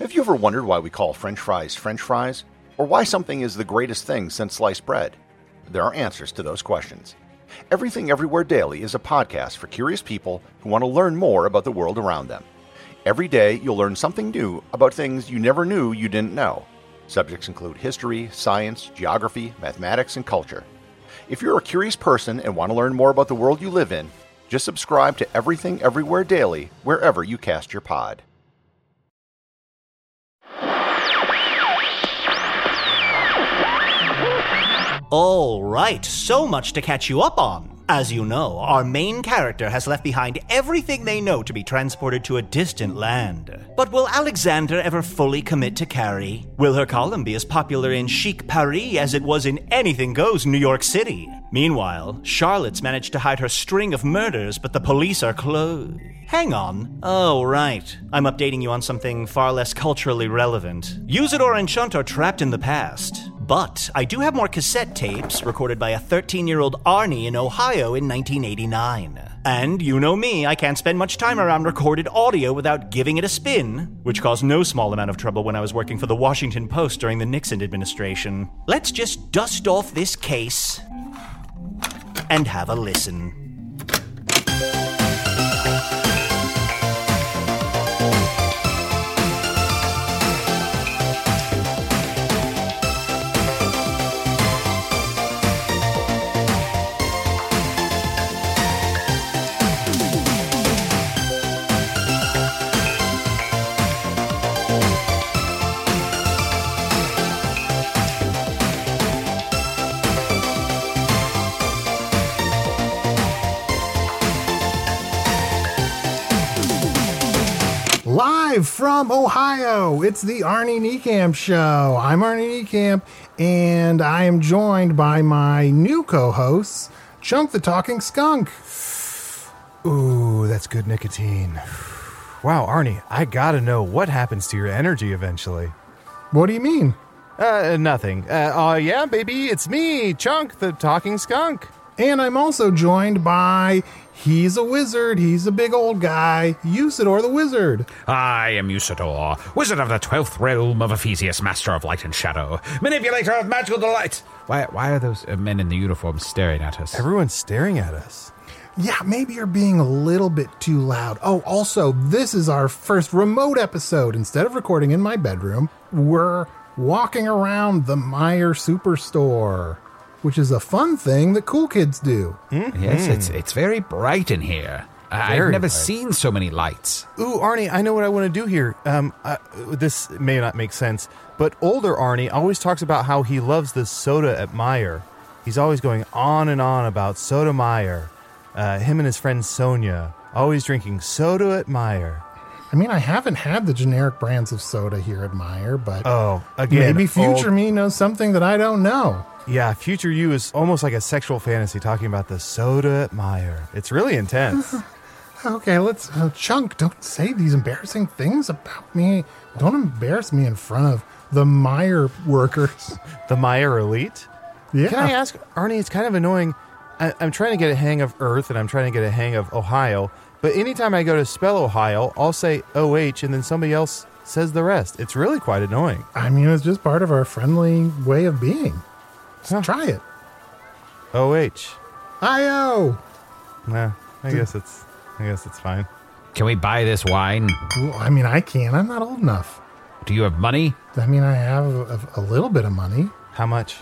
Have you ever wondered why we call French fries, or why something is the greatest thing since sliced bread? There are answers to those questions. Everything Everywhere Daily is a podcast for curious people who want to learn more about the world around them. Every day, you'll learn something new about things you never knew you didn't know. Subjects include history, science, geography, mathematics, and culture. If you're a curious person and want to learn more about the world you live in, just subscribe to Everything Everywhere Daily wherever you cast your pod. All right, so much to catch you up on. As you know, our main character has left behind everything they know to be transported to a distant land. But will Alexander ever fully commit to Carrie? Will her column be as popular in chic Paris as it was in anything goes New York City? Meanwhile, Charlotte's managed to hide her string of murders, but the police are closed. Hang on. Oh, right. I'm updating you on something far less culturally relevant. Usador and Chunt are trapped in the past. But I do have more cassette tapes recorded by a 13-year-old Arnie in Ohio in 1989. And you know me, I can't spend much time around recorded audio without giving it a spin, which caused no small amount of trouble when I was working for the Washington Post during the Nixon administration. Let's just dust off this case and have a listen. Live from Ohio, it's the Arnie Niekamp Show. I'm Arnie Niekamp, and I am joined by my new co-hosts, Chunk the Talking Skunk. Ooh, that's good nicotine. Wow, Arnie, I gotta know what happens to your energy eventually. What do you mean? Nothing. Yeah, baby, it's me, Chunk the Talking Skunk. And I'm also joined by, he's a wizard, he's a big old guy, Usador the Wizard. I am Usador, wizard of the 12th realm of Ephesius, master of light and shadow, manipulator of magical delight. Why are those men in the uniform staring at us? Everyone's staring at us. Yeah, maybe you're being a little bit too loud. Oh, also, this is our first remote episode. Instead of recording in my bedroom, we're walking around the Meijer Superstore, which is a fun thing that cool kids do. Mm-hmm. Yes, it's very bright in here. I've never seen so many lights. Ooh, Arnie, I know what I want to do here. This may not make sense, but older Arnie always talks about how he loves the soda at Meijer. He's always going on and on about Soda Meijer. Him and his friend Sonia, always drinking soda at Meijer. I mean, I haven't had the generic brands of soda here at Meijer, but again, maybe future me knows something that I don't know. Yeah, future you is almost like a sexual fantasy talking about the soda at Meijer. It's really intense. Okay, let's... Chunk, don't say these embarrassing things about me. Don't embarrass me in front of the Meijer workers. The Meijer elite? Yeah. Can I ask, Arnie, it's kind of annoying. I'm trying to get a hang of Earth, and I'm trying to get a hang of Ohio, but anytime I go to spell Ohio, I'll say OH, and then somebody else says the rest. It's really quite annoying. I mean, it's just part of our friendly way of being. Try it. OH. I-O. Nah, I guess it's fine. Can we buy this wine? Well, I mean, I can. I'm not old enough. Do you have money? I mean, I have a little bit of money. How much?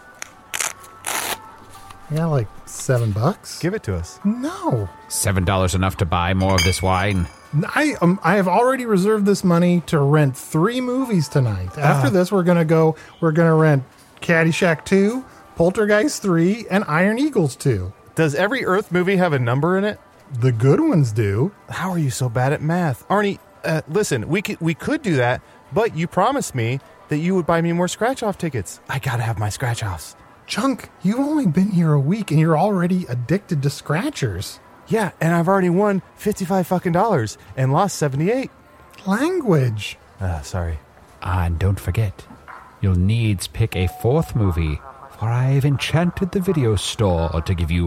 I got like $7. Give it to us. No. $7 enough to buy more of this wine? I have already reserved this money to rent 3 movies tonight. After this, we're gonna rent Caddyshack 2, Poltergeist 3, and Iron Eagles 2. Does every Earth movie have a number in it? The good ones do. How are you so bad at math? Arnie, listen, we could do that, but you promised me that you would buy me more scratch-off tickets. I gotta have my scratch-offs. Chunk, you've only been here a week and you're already addicted to scratchers. Yeah, and I've already won $55 and lost 78. Language. Sorry. And don't forget, you'll needs pick a 4th movie, for I've enchanted the video store to give you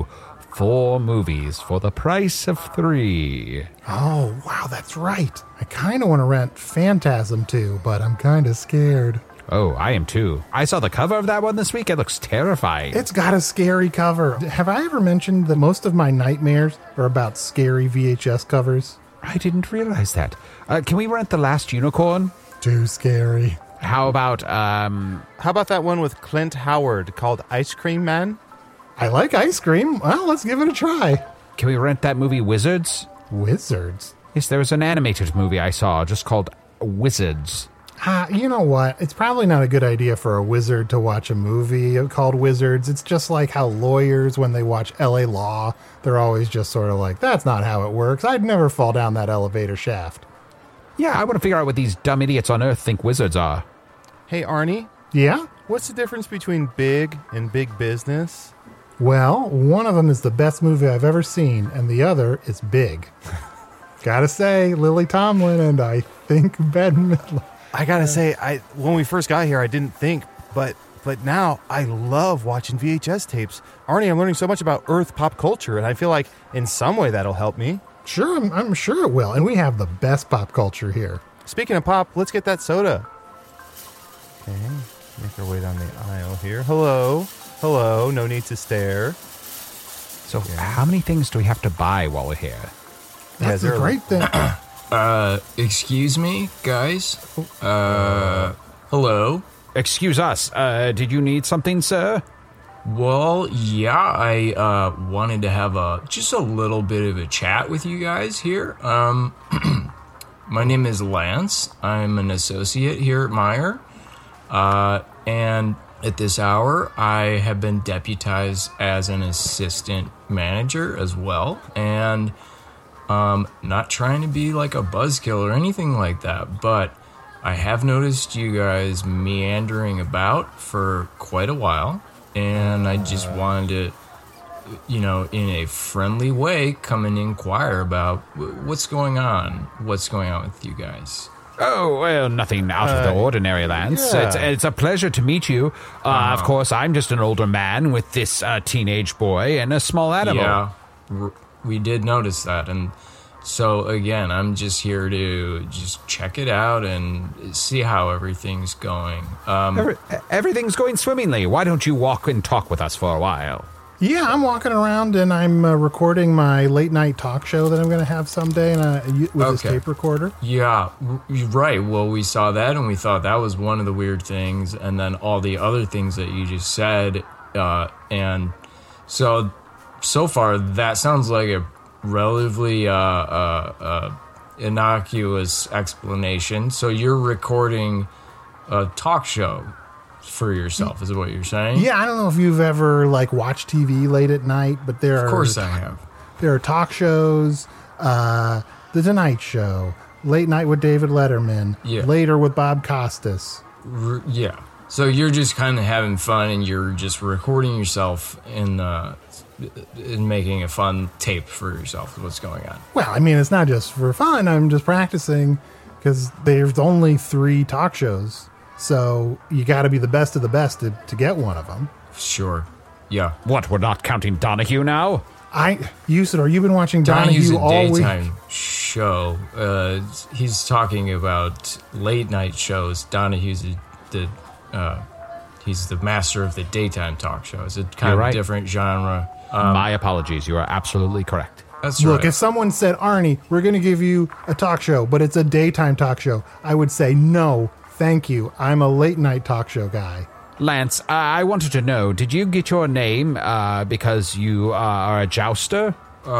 4 movies for the price of 3. Oh, wow, that's right. I kind of want to rent Phantasm too, but I'm kind of scared. Oh, I am too. I saw the cover of that one this week. It looks terrifying. It's got a scary cover. Have I ever mentioned that most of my nightmares are about scary VHS covers? I didn't realize that. Can we rent The Last Unicorn? Too scary. How about, How about that one with Clint Howard called Ice Cream Man? I like ice cream. Well, let's give it a try. can we rent that movie Wizards? Wizards? Yes, there was an animated movie I saw just called Wizards. You know what? It's probably not a good idea for a wizard to watch a movie called Wizards. It's just like how lawyers, when they watch LA Law, they're always just sort of like, that's not how it works. I'd never fall down that elevator shaft. Yeah, I want to figure out what these dumb idiots on Earth think wizards are. Hey, Arnie, Yeah? what's the difference between big and big business? Well, one of them is the best movie I've ever seen, and the other is Big. Gotta say, Lily Tomlin and I think Bette Midler. I gotta say, when we first got here, I didn't think, but now I love watching VHS tapes. Arnie, I'm learning so much about Earth pop culture, and I feel like in some way that'll help me. Sure, I'm sure it will, and we have the best pop culture here. Speaking of pop, let's get that soda. Okay, make our way down the aisle here. Hello, no need to stare. So how many things do we have to buy while we're here? That's a great thing. Excuse me, guys? Hello? Excuse us, did you need something, sir? Well, yeah, I wanted to have just a little bit of a chat with you guys here. My name is Lance. I'm an associate here at Meyer. And at this hour, I have been deputized as an assistant manager as well. And not trying to be like a buzzkill or anything like that, but I have noticed you guys meandering about for quite a while. And I just wanted to, in a friendly way, come and inquire about what's going on with you guys. Oh, well, nothing out of the ordinary, Lance. yeah. It's a pleasure to meet you. Of course, I'm just an older man with this teenage boy and a small animal. Yeah, we did notice that. And so, again, I'm just here to just check it out and see how everything's going. Everything's going swimmingly. Why don't you walk and talk with us for a while? Yeah, I'm walking around and I'm recording my late night talk show that I'm going to have someday with this tape recorder. Yeah, right. Well, we saw that and we thought that was one of the weird things. And then all the other things that you just said. And so far, that sounds like a relatively innocuous explanation. So you're recording a talk show for yourself, is what you're saying? Yeah, I don't know if you've ever watched TV late at night, but there are... Of course I have. There are talk shows, The Tonight Show, Late Night with David Letterman, Later with Bob Costas. Yeah. So you're just kind of having fun and you're just recording yourself in making a fun tape for yourself is what's going on. Well, I mean, it's not just for fun. I'm just practicing because there's only 3 talk shows. So you got to be the best of the best to get one of them. Sure. Yeah. What, we're not counting Donahue now? Usador, you've been watching Donahue's Donahue a all week. daytime show. He's talking about late night shows. Donahue's he's the master of the daytime talk show. It's a kind of different genre. My apologies. You are absolutely correct. That's Look, right. if someone said, Arnie, we're going to give you a talk show, but it's a daytime talk show, I would say, no, thank you. I'm a late night talk show guy. Lance, I wanted to know, did you get your name because you are a jouster?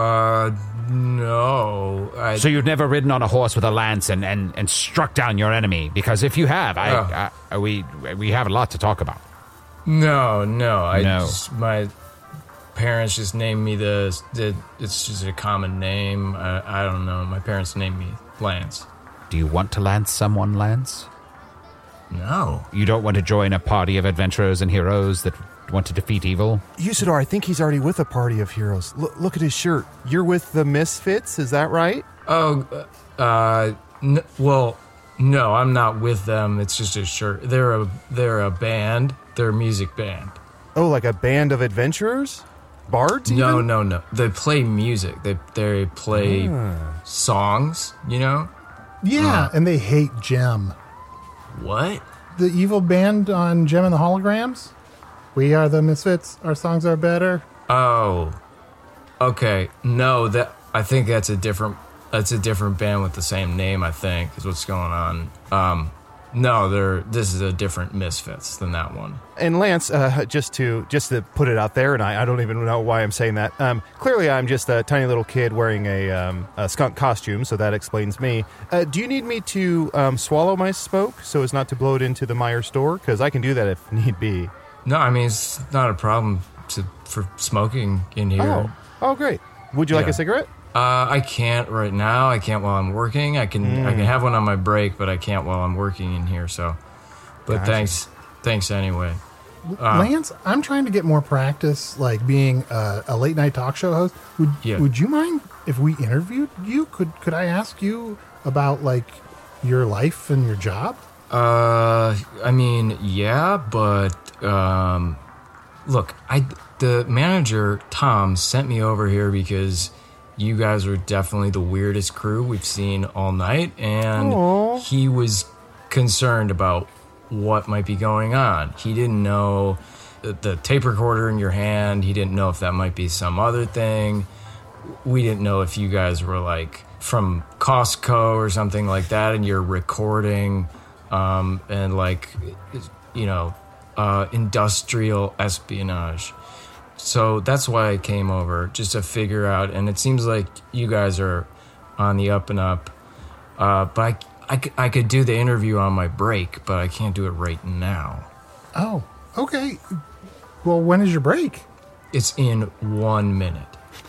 No. So you've never ridden on a horse with a lance and struck down your enemy? Because if you have, we have a lot to talk about. No. My parents just named me it's just a common name. I don't know. My parents named me Lance. Do you want to lance someone, Lance? No. You don't want to join a party of adventurers and heroes that want to defeat evil? Usador, I think he's already with a party of heroes. Look at his shirt. You're with the Misfits, is that right? Oh, well, no, I'm not with them. It's just a shirt. They're a band. They're a music band. Oh, like a band of adventurers? bards? No, even? no. They play music. They play songs, you know? Yeah, and they hate Gem. What? The evil band on Gem and the Holograms? We are the Misfits. Our songs are better. Oh. Okay. No, I think that's a different band with the same name, I think, is what's going on. No, this is a different Misfits than that one. And Lance, just to put it out there, and I don't even know why I'm saying that. Clearly, I'm just a tiny little kid wearing a skunk costume, so that explains me. Do you need me to swallow my smoke so as not to blow it into the Meyer store? Because I can do that if need be. No, I mean, it's not a problem for smoking in here. Oh, great. Would you like a cigarette? I can't right now. I can't while I'm working. I can have one on my break, but I can't while I'm working in here. So, but Gotcha. thanks anyway. Lance, I'm trying to get more practice, like being a late night talk show host. Would you mind if we interviewed you? Could I ask you about like your life and your job? I mean, yeah, but look, the manager Tom sent me over here because you guys are definitely the weirdest crew we've seen all night, and he was concerned about what might be going on. He didn't know the tape recorder in your hand. He didn't know if that might be some other thing. We didn't know if you guys were like from Costco or something like that, and you're recording and like, you know, industrial espionage. So that's why I came over, just to figure out, and it seems like you guys are on the up and up. But I could do the interview on my break, but I can't do it right now. Oh, okay. Well, when is your break? It's in 1 minute.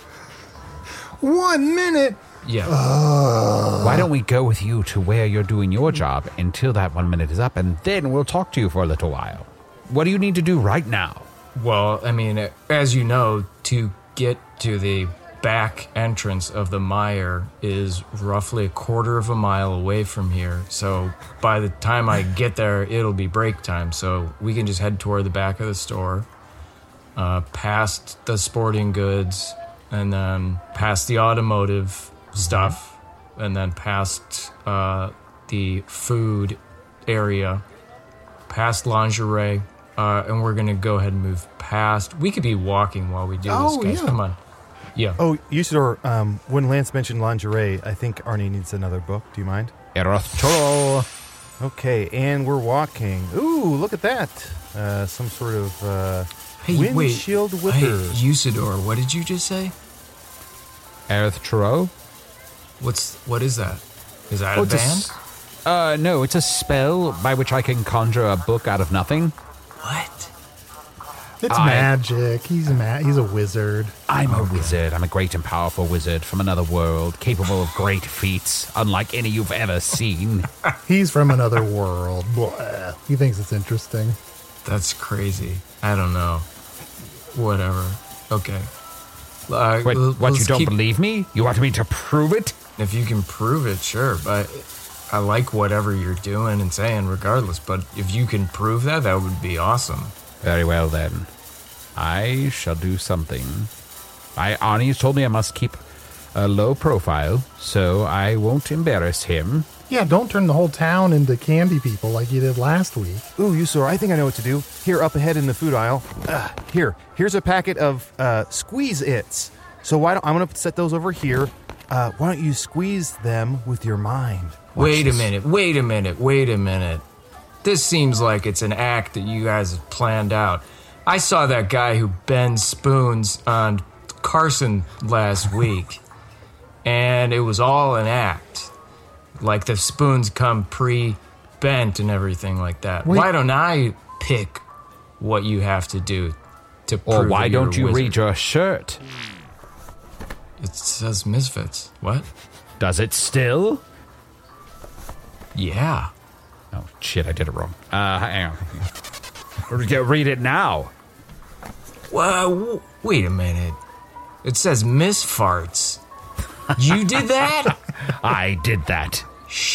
1 minute? Yeah. Why don't we go with you to where you're doing your job until that 1 minute is up, and then we'll talk to you for a little while. What do you need to do right now? Well, I mean, as you know, to get to the back entrance of the Meyer is roughly a quarter of a mile away from here. So by the time I get there, it'll be break time. So we can just head toward the back of the store, past the sporting goods, and then past the automotive stuff, and then past the food area, past lingerie. And we're going to go ahead and move past. We could be walking while we do this, guys. Yeah. Come on. Yeah. Oh, Usador, when Lance mentioned lingerie, I think Arnie needs another book. Do you mind? Erothoro. Okay, and we're walking. Ooh, look at that. Some sort of windshield whipper. Hey, Usador, what did you just say? Erothoro? What is that? Is that a band? No, it's a spell by which I can conjure a book out of nothing. What? It's magic. He's a wizard. I'm a wizard. I'm a great and powerful wizard from another world, capable of great feats, unlike any you've ever seen. He's from another world. Blah. He thinks it's interesting. That's crazy. I don't know. Whatever. Okay. Wait, what, you don't believe me? You want me to prove it? If you can prove it, sure. But I like whatever you're doing and saying regardless. But if you can prove that, that would be awesome. Very well, then. I shall do something. Arnie's told me I must keep a low profile, so I won't embarrass him. Yeah, don't turn the whole town into candy people like you did last week. Ooh, Usador, I think I know what to do. Here, up ahead in the food aisle. Here's a packet of Squeeze-Its. So I'm going to set those over here. Why don't you squeeze them with your mind? Wait a minute. This seems like it's an act that you guys have planned out. I saw that guy who bends spoons on Carson last week, and it was all an act. Like the spoons come pre-bent and everything like that. Wait. Why don't I pick what you have to do to prove Or why that you're don't a you wizard? read your shirt? It says Misfits. What? Does it still? Yeah. Oh, shit, I did it wrong. Hang on. Read it now. Well, wait a minute. It says Misfarts. You did that? I did that.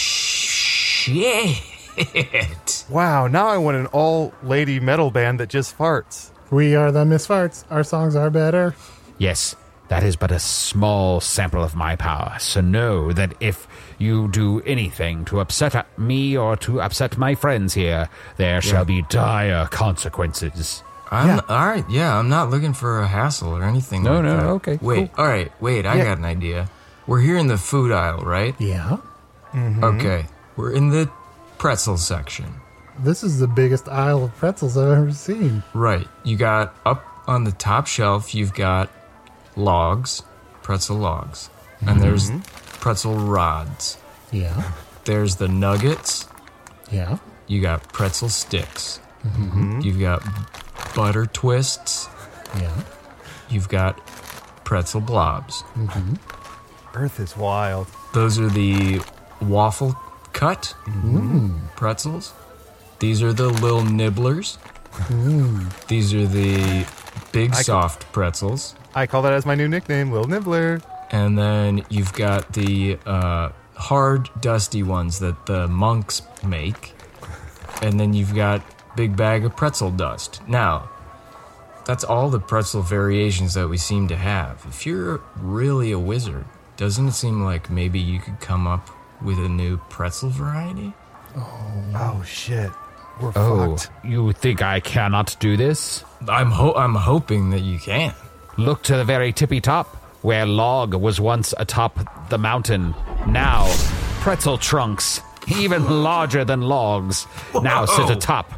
Shit. Wow, now I want an all-lady metal band that just farts. We are the Misfarts. Our songs are better. Yes, that is but a small sample of my power, so know that if you do anything to upset me or to upset my friends here, there shall be dire consequences. All right, yeah, I'm not looking for a hassle or anything like that. Okay, Wait, cool. all right, wait, I got an idea. We're here in the food aisle, right? Yeah. Okay, we're in the pretzel section. This is the biggest aisle of pretzels I've ever seen. Right, you got up on the top shelf, you've got logs, pretzel logs, and there's pretzel rods. Yeah. There's the nuggets. Yeah. You got pretzel sticks. You've got butter twists. Yeah. You've got pretzel blobs. Earth is wild. Those are the waffle cut pretzels. These are the little nibblers. These are the big soft pretzels. I call that as my new nickname, Lil Nibbler. And then you've got the hard, dusty ones that the monks make. And then you've got big bag of pretzel dust. Now, that's all the pretzel variations that we seem to have. If you're really a wizard, doesn't it seem like maybe you could come up with a new pretzel variety? Oh, shit. We're Oh, fucked. you think I cannot do this? I'm hoping that you can. Look to the very tippy top, where log was once atop the mountain. Now, pretzel trunks, even larger than logs, now sit atop.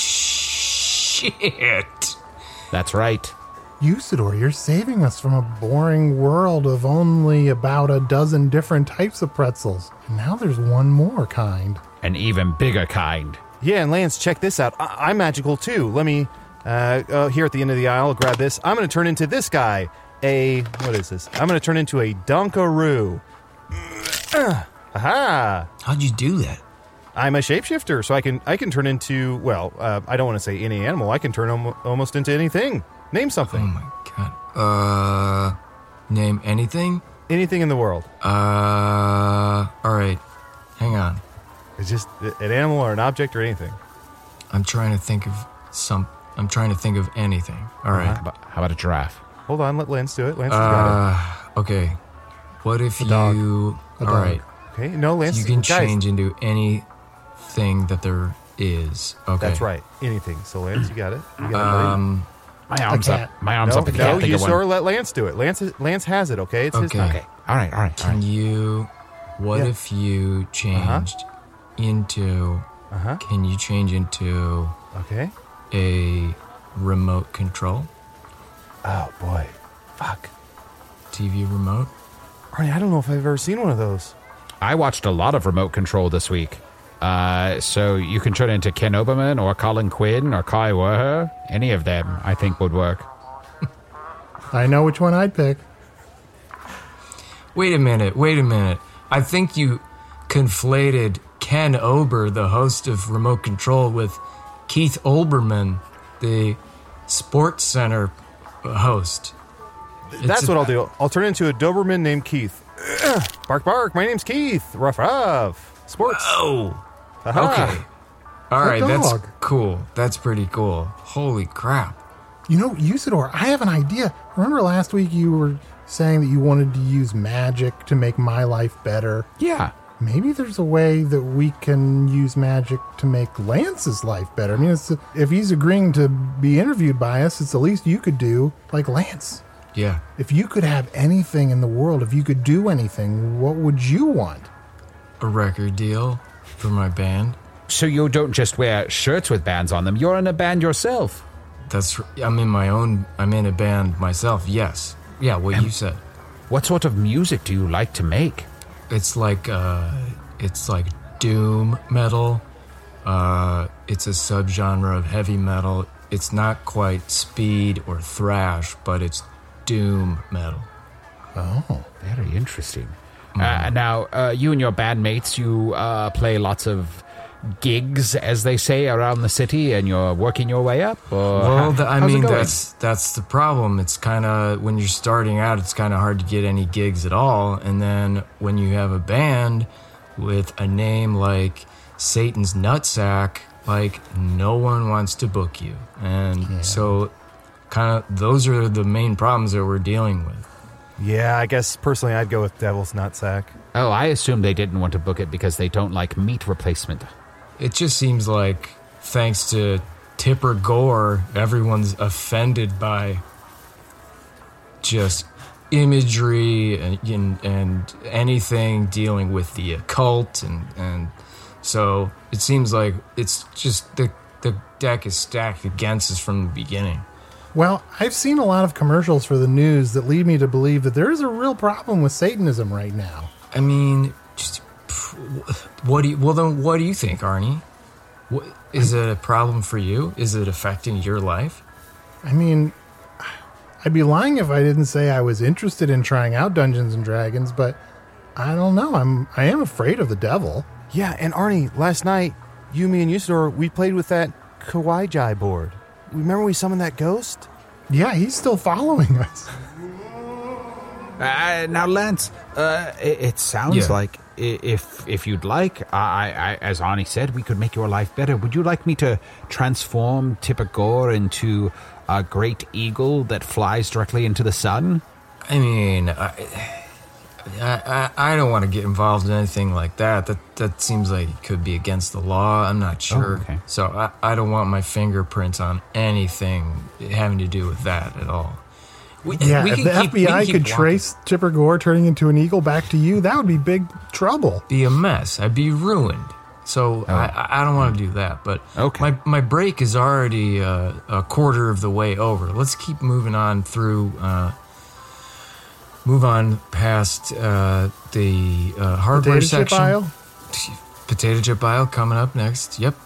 Shit. That's right. Usador, you're saving us from a boring world of only about a dozen different types of pretzels. And now there's one more kind. An even bigger kind. Yeah, and Lance, check this out. I'm magical, too. Let me, here at the end of the aisle, grab this. I'm going to turn into this guy. What is this? I'm going to turn into a Dunkaroo. Aha! How'd you do that? I'm a shapeshifter, so I can turn into, well, I don't want to say any animal. I can turn almost into anything. Name something. Oh my god. Name anything? Anything in the world. Alright. Hang on. It's just an animal or an object or anything. I'm trying to think of anything. Alright. How about a giraffe? Hold on, let Lance do it. Lance has got Okay. What if dog. you... A dog. Alright. it. Okay, no, Lance. You can guys, change into anything that there is. Okay. That's right. Anything. So, Lance, you got it. You got it. My arm's cat. up. My arm's No, up. I can't think you of one. sort of let Lance do it. Lance has it, okay? It's his Okay. time. Okay. All right. Can you... What Yeah. if you changed into... Can you change into Okay. a remote control? Oh, boy. Fuck. TV remote? Arnie, I don't know if I've ever seen one of those. I watched a lot of remote control this week. So you can turn into Ken Oberman or Colin Quinn or Kai Werher. Any of them, I think, would work. I know which one I'd pick. Wait a minute. I think you conflated Ken Ober, the host of Remote Control, with Keith Olbermann, the Sports Center host. That's what I'll do. I'll turn into a Doberman named Keith. Bark, bark. My name's Keith. Ruff, ruff. Sports. Oh, Aha. okay. All right, that's dog. cool. That's pretty cool. Holy crap. You know, Usador, I have an idea. Remember last week you were saying that you wanted to use magic to make my life better? Yeah. Maybe there's a way that we can use magic to make Lance's life better. I mean, if he's agreeing to be interviewed by us, it's the least you could do. Like, Lance, Yeah. if you could have anything in the world, if you could do anything, what would you want? A record deal for my band. So you don't just wear shirts with bands on them. You're in a band yourself. I'm in a band myself. Yes. Yeah, what you said. What sort of music do you like to make? It's like doom metal. It's a subgenre of heavy metal. It's not quite speed or thrash, but it's doom metal. Oh. Very interesting. Now, you and your bandmates, you play lots of gigs, as they say, around the city, and you're working your way up? Or Well, how's it going? that's the problem. It's kind of, when you're starting out, it's kind of hard to get any gigs at all. And then when you have a band with a name like Satan's Nutsack, like, no one wants to book you. And so those are the main problems that we're dealing with. Yeah, I guess personally I'd go with Devil's Nutsack. Oh, I assume they didn't want to book it because they don't like meat replacement. It just seems like, thanks to Tipper Gore, everyone's offended by just imagery and anything dealing with the occult, and so it seems like it's just the deck is stacked against us from the beginning. Well, I've seen a lot of commercials for the news that lead me to believe that there is a real problem with Satanism right now. I mean, what do you think, Arnie? Is it a problem for you? Is it affecting your life? I mean, I'd be lying if I didn't say I was interested in trying out Dungeons and Dragons, but I don't know. I am afraid of the devil. Yeah, and Arnie, last night, you, me, and Usador, we played with that Kawaii Jai board. Remember we summoned that ghost? Yeah, he's still following us. Now, Lance, it sounds like if you'd like, I, as Arnie said, we could make your life better. Would you like me to transform Tipper Gore into a great eagle that flies directly into the sun? I mean, I don't want to get involved in anything like that. That seems like it could be against the law. I'm not sure. Oh, okay. So I don't want my fingerprints on anything having to do with that at all. If the FBI could trace Tipper Gore turning into an eagle back to you, that would be big trouble. Be a mess. I'd be ruined. So I don't want to do that. But my break is already a quarter of the way over. Let's keep moving on through. Move on past the hardware section. Aisle? Potato chip aisle coming up next. Yep.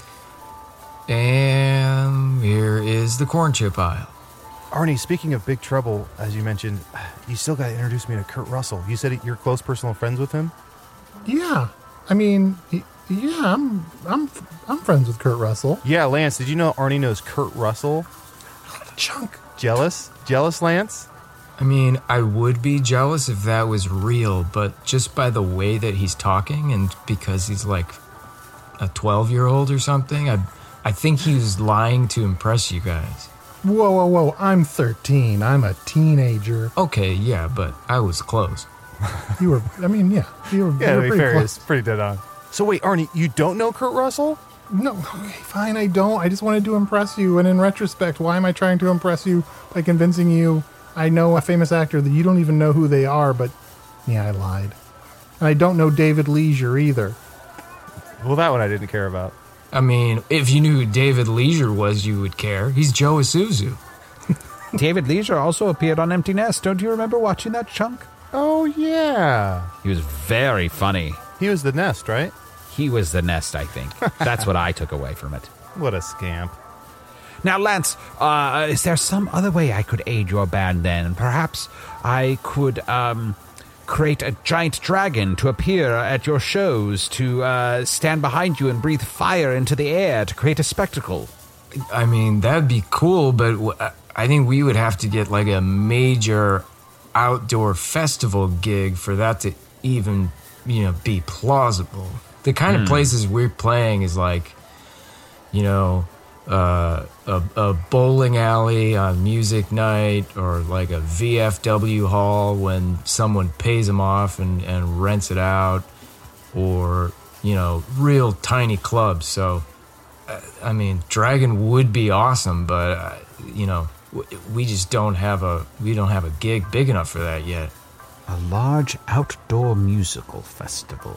And here is the corn chip aisle. Arnie, speaking of big trouble, as you mentioned, you still got to introduce me to Kurt Russell. You said you're close personal friends with him? Yeah. I mean, yeah, I'm friends with Kurt Russell. Yeah, Lance, did you know Arnie knows Kurt Russell? Chunk. Jealous? Jealous, Lance? I mean, I would be jealous if that was real, but just by the way that he's talking and because he's like a 12-year-old or something, I think he was lying to impress you guys. Whoa. I'm 13. I'm a teenager. Okay, yeah, but I was close. You were pretty close. It's pretty dead on. So wait, Arnie, you don't know Kurt Russell? No, okay, fine, I don't. I just wanted to impress you, and in retrospect, why am I trying to impress you by convincing you I know a famous actor that you don't even know who they are, but yeah, I lied. And I don't know David Leisure either. Well, that one I didn't care about. I mean, if you knew who David Leisure was, you would care. He's Joe Isuzu. David Leisure also appeared on Empty Nest. Don't you remember watching that, Chunk? Oh, yeah. He was very funny. He was the Nest, right? He was the Nest, I think. That's what I took away from it. What a scamp. Now, Lance, is there some other way I could aid your band then? Perhaps I could create a giant dragon to appear at your shows, to stand behind you and breathe fire into the air to create a spectacle. I mean, that'd be cool, but I think we would have to get like a major outdoor festival gig for that to even, be plausible. The kind of places we're playing is like, a bowling alley on music night, or like a VFW hall when someone pays them off and rents it out, or, real tiny clubs. So, I mean, Dragon would be awesome, but, we just don't have a gig big enough for that yet. A large outdoor musical festival.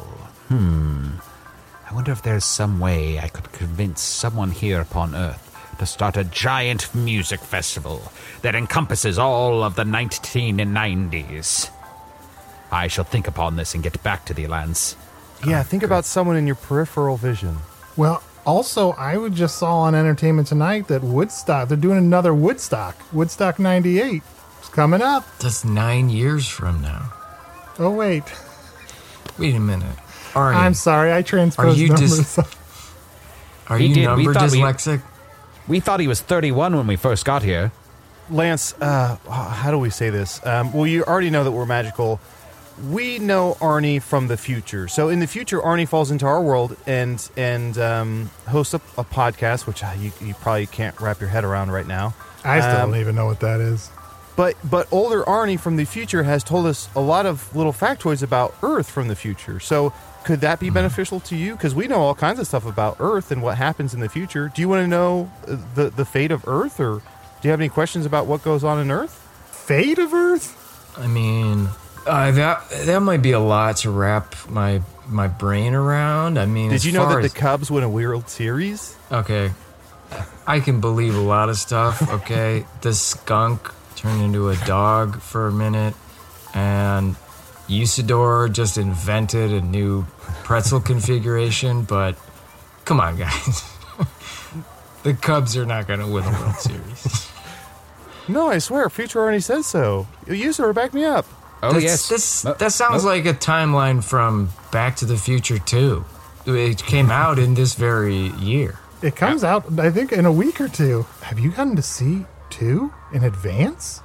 I wonder if there's some way I could convince someone here upon Earth to start a giant music festival that encompasses all of the 1990s. I shall think upon this and get back to thee, Lance. Yeah, think about someone in your peripheral vision. Well, also, I just saw on Entertainment Tonight that Woodstock, they're doing another Woodstock 98. It's coming up. That's 9 years from now. Oh, wait. Wait a minute. Arnie, I'm sorry, I transposed numbers. Are you number dyslexic? We thought he was 31 when we first got here. Lance, how do we say this? Well, you already know that we're magical. We know Arnie from the future. So in the future, Arnie falls into our world and hosts a podcast, which you probably can't wrap your head around right now. I still don't even know what that is. But older Arnie from the future has told us a lot of little factoids about Earth from the future. So could that be beneficial to you? Because we know all kinds of stuff about Earth and what happens in the future. Do you want to know the fate of Earth, or do you have any questions about what goes on in Earth? Fate of Earth? I mean, that might be a lot to wrap my brain around. I mean, did you know that the Cubs win a World Series? Okay, I can believe a lot of stuff. Okay, the skunk turned into a dog for a minute, and Usador just invented a new pretzel configuration. But come on, guys, the Cubs are not going to win the World Series. No, I swear, future Arnie says so. Usador, back me up. Oh, yes. That sounds like a timeline from Back to the Future 2. It came out in this very year. It comes out, I think, in a week or two. Have you gotten to see 2 in advance?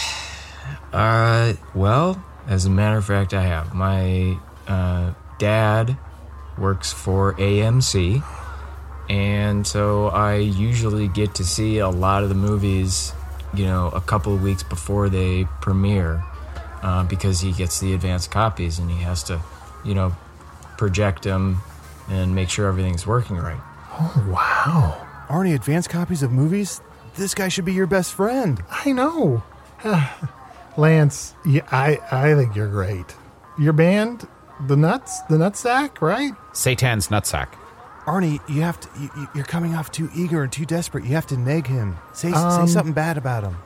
Well, as a matter of fact, I have. My dad works for AMC, and so I usually get to see a lot of the movies, a couple of weeks before they premiere, because he gets the advanced copies and he has to, project them and make sure everything's working right. Oh, wow. Arnie, advanced copies of movies? This guy should be your best friend. I know. Lance, yeah, I think you're great. Your band, the Nutsack, right? Satan's Nutsack. Arnie, you're coming off too eager and too desperate. You have to neg him. Say something bad about him.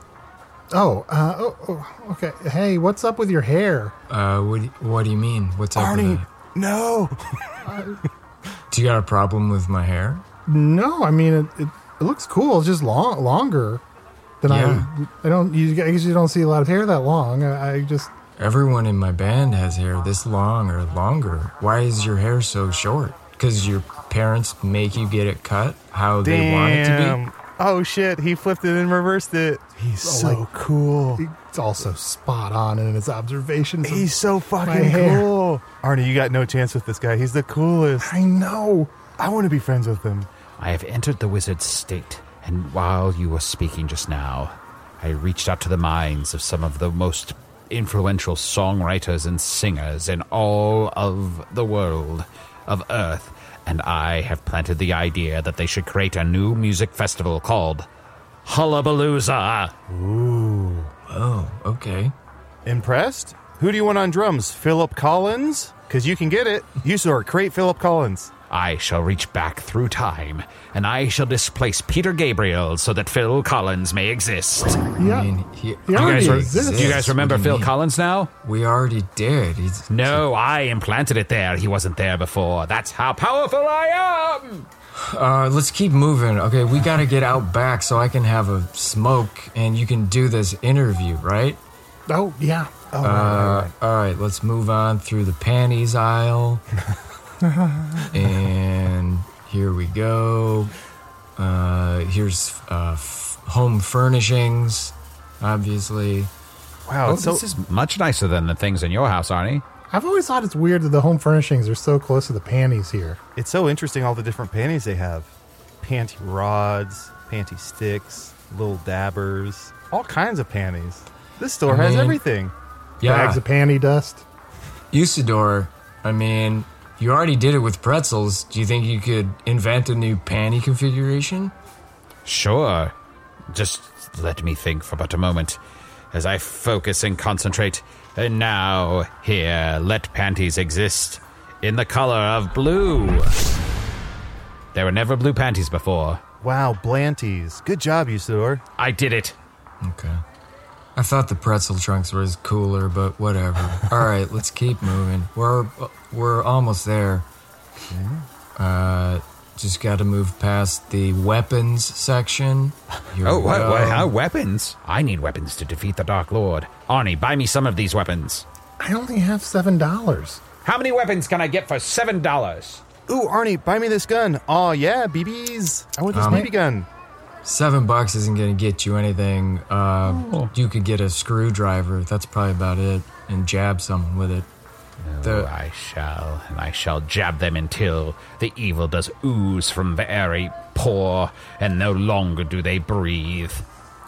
Okay. Hey, what's up with your hair? What do you mean? What's up Arnie, with it? No. Do you got a problem with my hair? No, I mean, it looks cool. It's just longer than you guys don't see a lot of hair that long. Everyone in my band has hair this long or longer. Why is your hair so short? Because your parents make you get it cut how they want it to be? Oh, shit. He flipped it and reversed it. He's so cool. He's also spot on in his observations. He's so fucking cool. Arnie, you got no chance with this guy. He's the coolest. I know. I want to be friends with him. I have entered the wizard's state, and while you were speaking just now, I reached out to the minds of some of the most influential songwriters and singers in all of the world of Earth, and I have planted the idea that they should create a new music festival called Hullabalooza. Ooh. Oh, okay. Impressed? Who do you want on drums? Philip Collins? Because you can get it. Usador, create Philip Collins. I shall reach back through time, and I shall displace Peter Gabriel so that Phil Collins may exist. Yeah. I mean, he already exists. Do you guys remember Phil Collins now? We already did. No, I implanted it there. He wasn't there before. That's how powerful I am! Let's keep moving. Okay, we gotta get out back so I can have a smoke and you can do this interview, right? Oh, yeah. All right, let's move on through the panties aisle. And here we go. Here's home furnishings, obviously. Wow, this is much nicer than the things in your house, Arnie. I've always thought it's weird that the home furnishings are so close to the panties here. It's so interesting, all the different panties they have. Panty rods, panty sticks, little dabbers, all kinds of panties. This store has everything. Yeah. Bags of panty dust. Usador, I mean, you already did it with pretzels. Do you think you could invent a new panty configuration? Sure. Just let me think for but a moment as I focus and concentrate. And now, here, let panties exist in the color of blue. There were never blue panties before. Wow, Blanties. Good job, Usador. I did it. Okay. I thought the pretzel trunks was cooler, but whatever. All right, let's keep moving. We're almost there. Just got to move past the weapons section. What? Weapons? I need weapons to defeat the Dark Lord. Arnie, buy me some of these weapons. I only have $7. How many weapons can I get for $7? Ooh, Arnie, buy me this gun. Aw, yeah, BBs. I want this BB gun. $7 isn't going to get you anything. You could get a screwdriver. That's probably about it. And jab someone with it. I shall jab them until the evil does ooze from very pore, and no longer do they breathe.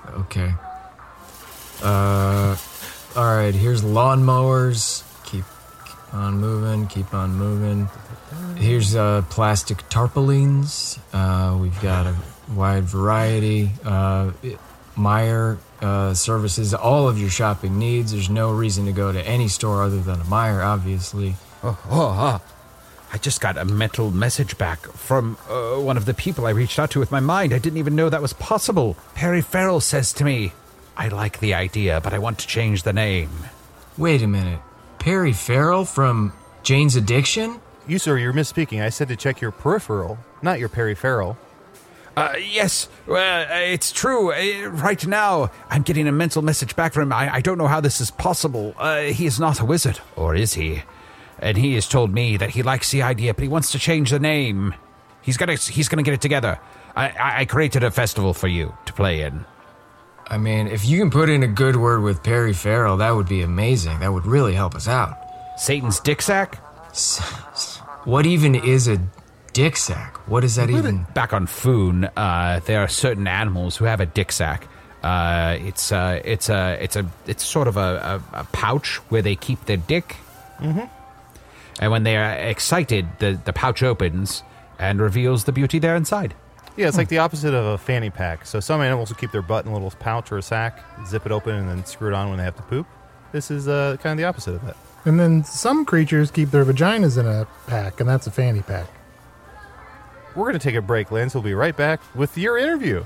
Okay. All right, here's lawnmowers. Keep on moving. Here's plastic tarpaulins. We've got a wide variety. Meijer services all of your shopping needs. There's no reason to go to any store other than a Meijer, obviously. I just got a mental message back from one of the people I reached out to with my mind. I didn't even know that was possible. Perry Farrell says to me, I like the idea, but I want to change the name. Wait a minute. Perry Farrell from Jane's Addiction? You, sir, you're misspeaking. I said to check your peripheral, not your Perry Farrell. Yes, it's true. Right now, I'm getting a mental message back from him. I don't know how this is possible. He is not a wizard, or is he? And he has told me that he likes the idea, but he wants to change the name. He's gonna get it together. I created a festival for you to play in. I mean, if you can put in a good word with Perry Farrell, that would be amazing. That would really help us out. Satan's dick sack? What even is a dick sack? What is that even? Back on Foon, there are certain animals who have a dick sack. It's sort of a pouch where they keep their dick. Mm-hmm. And when they are excited, the pouch opens and reveals the beauty there inside. Yeah, it's like the opposite of a fanny pack. So some animals will keep their butt in a little pouch or a sack, zip it open, and then screw it on when they have to poop. This is kind of the opposite of that. And then some creatures keep their vaginas in a pack, and that's a fanny pack. We're going to take a break, Lance. We'll be right back with your interview.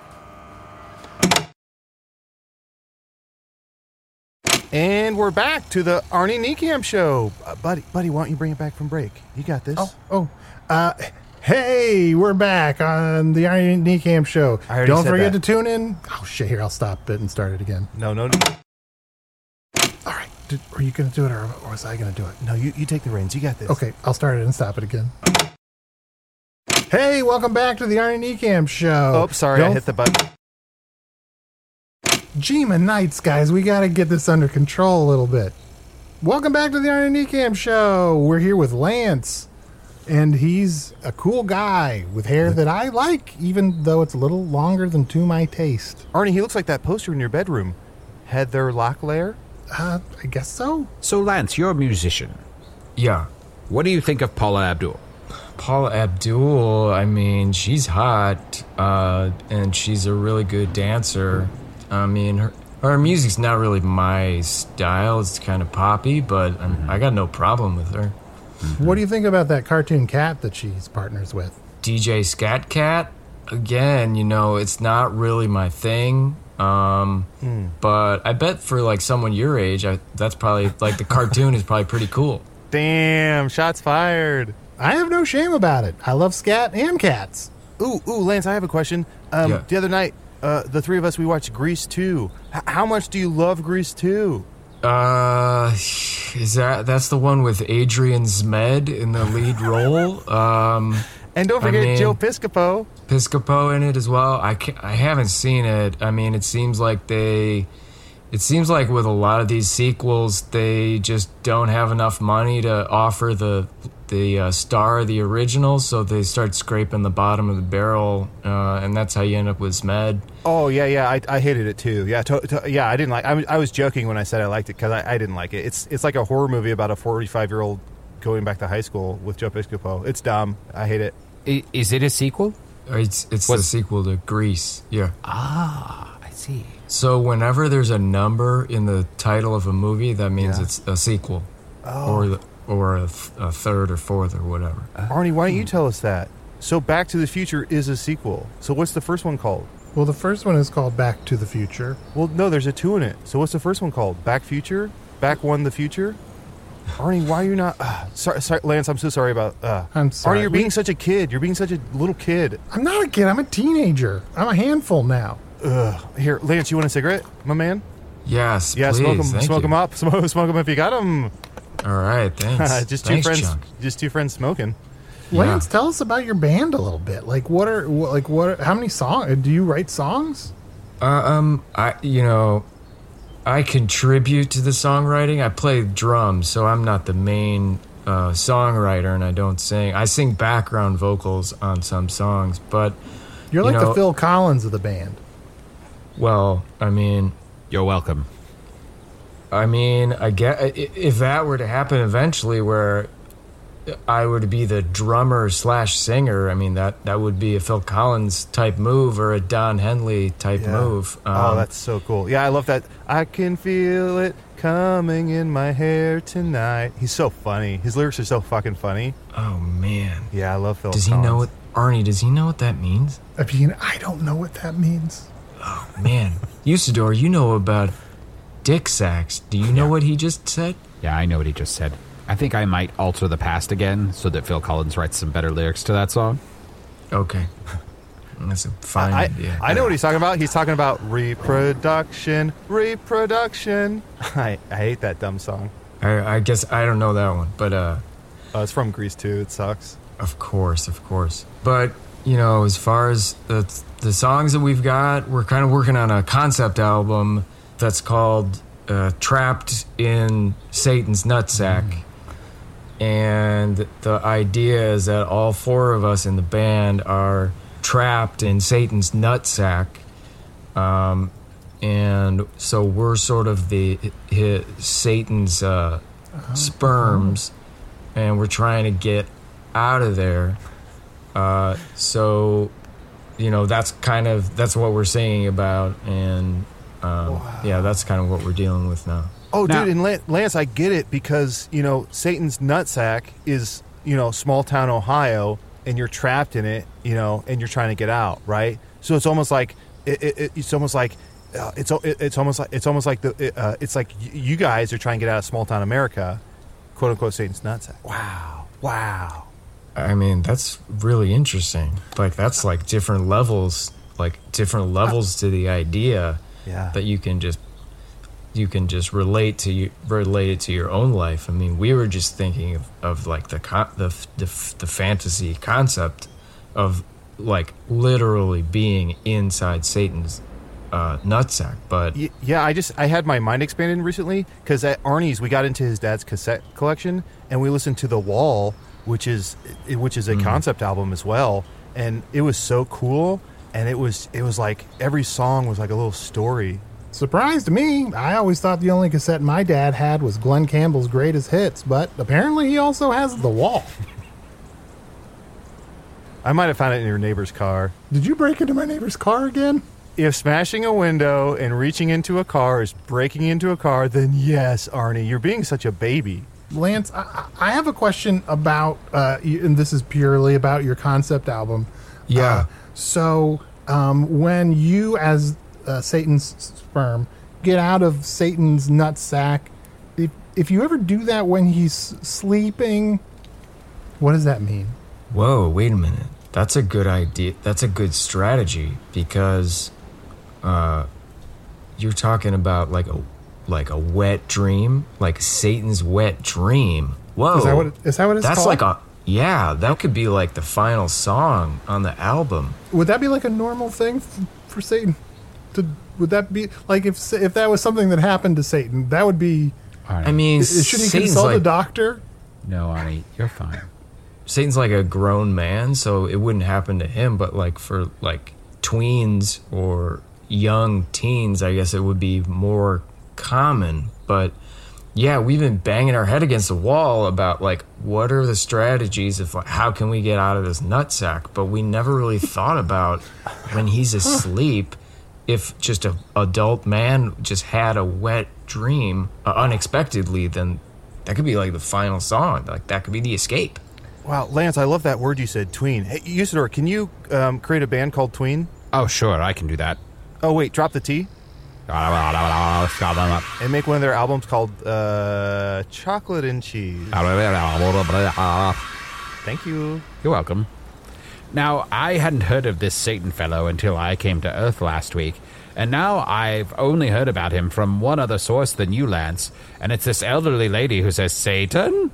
And we're back to the Arnie Niekamp show. Buddy, why don't you bring it back from break? You got this. Hey, we're back on the Arnie Niekamp show. Don't forget to tune in. Oh, shit, here, I'll stop it and start it again. No. All right, are you going to do it, or was I going to do it? No, you take the reins. You got this. Okay, I'll start it and stop it again. Hey, welcome back to the Arnie Niekamp show. Oh, sorry, I hit the button. Gema Nights, guys, we got to get this under control a little bit. Welcome back to the Arnie Niekamp show. We're here with Lance, and he's a cool guy with hair that I like, even though it's a little longer than to my taste. Arnie, he looks like that poster in your bedroom. Heather Locklear? I guess so. So, Lance, you're a musician. Yeah. What do you think of Paula Abdul? Paula Abdul, I mean, she's hot, and she's a really good dancer. I mean, her music's not really my style. It's kind of poppy, but I got no problem with her. What do you think about that cartoon cat that she's partners with? DJ Scat Cat? Again, it's not really my thing. But I bet for, like, someone your age, that's probably, like, the cartoon is probably pretty cool. Damn, shots fired. I have no shame about it. I love scat and cats. Ooh, Lance, I have a question. The other night, the three of us, we watched Grease 2. How much do you love Grease 2? That's the one with Adrian Zmed in the lead role? And don't forget Joe Piscopo. Piscopo in it as well. I haven't seen it. I mean, it seems like with a lot of these sequels, they just don't have enough money to offer the star of the original, so they start scraping the bottom of the barrel, and that's how you end up with Zmed. Oh yeah, I hated it too. Yeah, I didn't like. I was joking when I said I liked it because I didn't like it. It's like a horror movie about a 45-year-old going back to high school with Joe Piscopo. It's dumb. I hate it. Is it a sequel? It's the sequel to Grease. Yeah. Ah, I see. So whenever there's a number in the title of a movie, that means it's a sequel, or a third or fourth or whatever. Arnie, why don't you tell us that? So Back to the Future is a sequel. So what's the first one called? Well, the first one is called Back to the Future. Well, no, there's a 2 in it. So what's the first one called? Back Future? Back One the Future? Arnie, why are you not... sorry, Lance, I'm so sorry about... I'm sorry. Arnie, you're being such a kid. You're being such a little kid. I'm not a kid. I'm a teenager. I'm a handful now. Here, Lance, you want a cigarette, my man? Yes, yeah, please. Smoke them up. Smoke them if you got them. All right, thanks. Just two friends smoking. Lance, tell us about your band a little bit. Like, how many songs? Do you write songs? I contribute to the songwriting. I play drums, so I'm not the main songwriter, and I don't sing. I sing background vocals on some songs, but you're like the Phil Collins of the band. Well, I mean, You're welcome. I get if that were to happen eventually, where I were to be the drummer / singer, I mean that would be a Phil Collins type move or a Don Henley type move. Oh, that's so cool. Yeah, I love that. I can feel it coming in my hair tonight. He's so funny. His lyrics are so fucking funny. Oh man. Yeah, I love Phil Does Collins. he know what Arnie? Does he know what that means? I mean, I don't know what that means. Oh man, Usador, you know about dick sacks. Do you know what he just said? Yeah, I know what he just said. I think I might alter the past again so that Phil Collins writes some better lyrics to that song. Okay. That's a fine idea. I know what he's talking about. He's talking about reproduction. I hate that dumb song. I guess I don't know that one, but It's from Grease 2. It sucks. of course. But, as far as the songs that we've got, we're kind of working on a concept album that's called Trapped in Satan's Nutsack. And the idea is that all 4 of us in the band are trapped in Satan's nutsack. And so we're sort of Satan's sperms, and we're trying to get out of there. So, that's what we're singing about. And, that's kind of what we're dealing with now. Oh, Now- dude, and Lance, I get it because, Satan's nutsack is, small town Ohio, and you're trapped in it, and you're trying to get out, right? So it's almost like it's almost like you guys are trying to get out of small town America, quote unquote Satan's nutsack. Wow. I mean, that's really interesting. Like, that's like different levels to the idea that you can just relate it to your own life. I mean, we were just thinking of like the fantasy concept of like literally being inside Satan's nutsack. But Yeah, I had my mind expanded recently because at Arnie's we got into his dad's cassette collection and we listened to The Wall, which is a concept album as well, and it was so cool. And it was like every song was like a little story. Surprised me. I always thought the only cassette my dad had was Glenn Campbell's Greatest Hits, but apparently he also has The Wall. I might have found it in your neighbor's car. Did you break into my neighbor's car again? If smashing a window and reaching into a car is breaking into a car, then yes, Arnie, you're being such a baby. Lance, I have a question about, and this is purely about your concept album. Yeah. So when you, as Satan's sperm, get out of Satan's nutsack, if you ever do that when he's sleeping, what does that mean? Whoa, wait a minute. That's a good idea. That's a good strategy because you're talking about like a wet dream, like Satan's wet dream. Whoa. Is that what it's That's called? like that could be like the final song on the album. Would that be like a normal thing for Satan? Would that be like if that was something that happened to Satan? That would be. Arnie. I mean, Should he Satan's consult a like, doctor? No, Arnie, you're fine. Satan's like a grown man, so it wouldn't happen to him. But like for like tweens or young teens, I guess it would be more common. But yeah, we've been banging our head against the wall about like what are the strategies of like, how can we get out of this nutsack? But we never really thought about when he's asleep. If just an adult man just had a wet dream unexpectedly, then that could be like the final song. Like that could be the escape. Wow, Lance, I love that word you said, tween. Hey, Usador, can you create a band called Tween? Oh, sure, I can do that. Oh, wait, drop the T. And make one of their albums called Chocolate and Cheese. Thank you. You're welcome. Now, I hadn't heard of this Satan fellow until I came to Earth last week, and now I've only heard about him from one other source than you, Lance, and it's this elderly lady who says, Satan?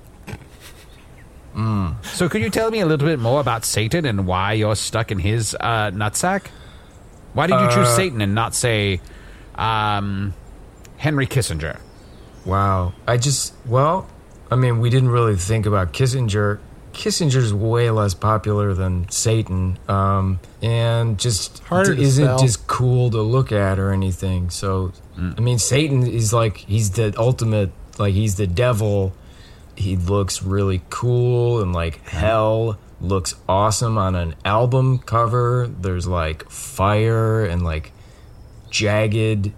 So could you tell me a little bit more about Satan and why you're stuck in his nutsack? Why did you choose Satan and not, say, Henry Kissinger? Wow. We didn't really think about Kissinger Kissinger's way less popular than Satan, and just Harder to isn't sell. just cool to look at or anything. So, I mean, Satan is like, he's the ultimate, like, he's the devil. He looks really cool, and like hell looks awesome on an album cover. There's like fire and like jagged,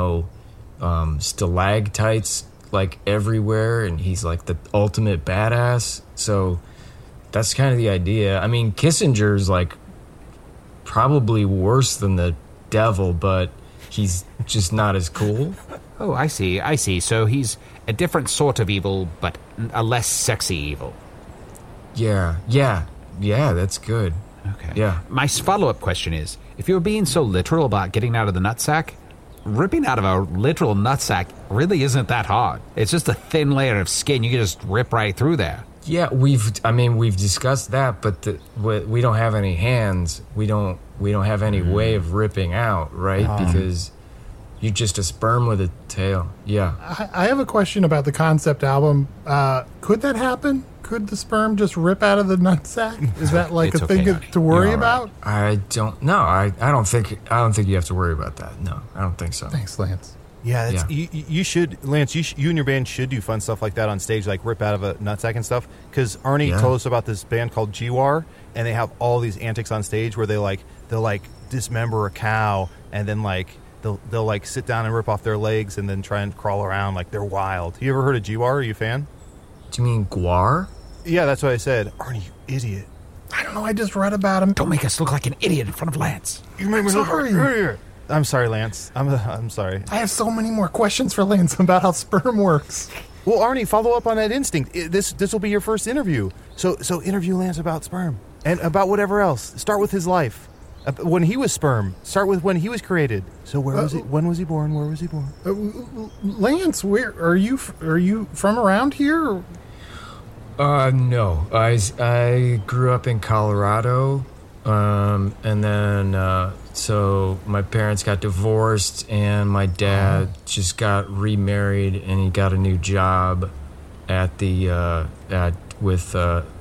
stalactites like everywhere, and he's like the ultimate badass. So that's kind of the idea. I mean, Kissinger's like probably worse than the devil, but he's just not as cool. Oh, I see. So he's a different sort of evil, but a less sexy evil. Yeah, that's good. Okay. Yeah. My follow-up question is, if you're being so literal about getting out of the nutsack, ripping out of a literal nutsack really isn't that hard. It's just a thin layer of skin. You can just rip right through there. Yeah, we've discussed that, but we don't have any hands. We don't have any way of ripping out, right? Because you're just a sperm with a tail. Yeah. I have a question about the concept album. Could that happen? Could the sperm just rip out of the nutsack? Is that like It's a thing okay, honey. to worry You're all about? I don't think you have to worry about that. No, I don't think so. Thanks, Lance. Yeah, that's, Yeah. You should, Lance. You and your band should do fun stuff like that on stage, like rip out of a nutsack and stuff. Because Arnie Yeah. told us about this band called G-War, and they have all these antics on stage where they'll dismember a cow, and then they'll like sit down and rip off their legs, and then try and crawl around like they're wild. You ever heard of G-War? Are you a fan? Do you mean guar? Yeah, that's what I said. Arnie, you idiot! I don't know. I just read about him. Don't make us look like an idiot in front of Lance. You made me Sorry. I'm sorry, Lance. I'm sorry. I have so many more questions for Lance about how sperm works. Well, Arnie, follow up on that instinct. This will be your first interview. So interview Lance about sperm and about whatever else. Start with his life. When he was sperm. Start with when he was created. So where was he? When was he born? Where was he born? Lance, where are you? Are you from around here? No. I grew up in Colorado, and then so my parents got divorced, and my dad just got remarried, and he got a new job at the with